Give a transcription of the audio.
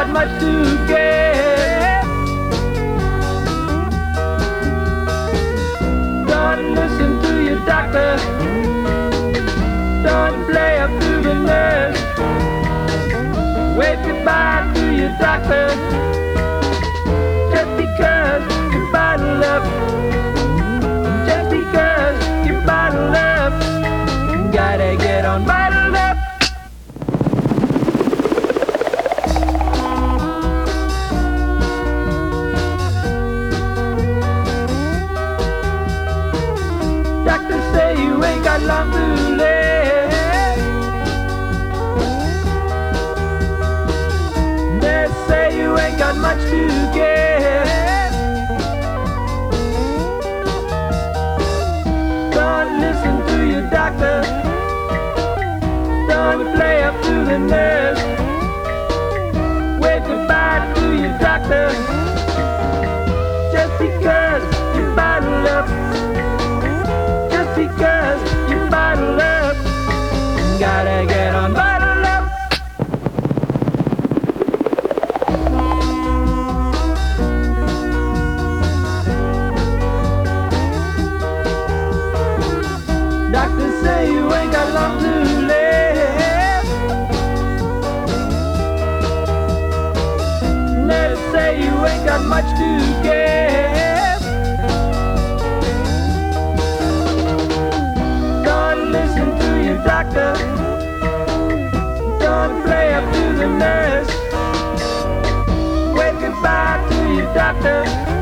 got much to give. Don't listen to your doctor. Don't play up to the nurse. Wave goodbye to your doctor. Just because you bottle up. Just because you bottle up. Gotta get on bottled up. Doctors say you ain't got long to live. They say you ain't got much to give. Don't listen to your doctor. Don't play up to the nurse. Wave goodbye to your doctor. Just because you bottle up. Just because you bottle up. Gotta get on bottle up. Doctors say you ain't got long to live. Nurses say you ain't got much to give. Don't listen to your doctor. Don't play up to the nurse. Wave goodbye to your doctor.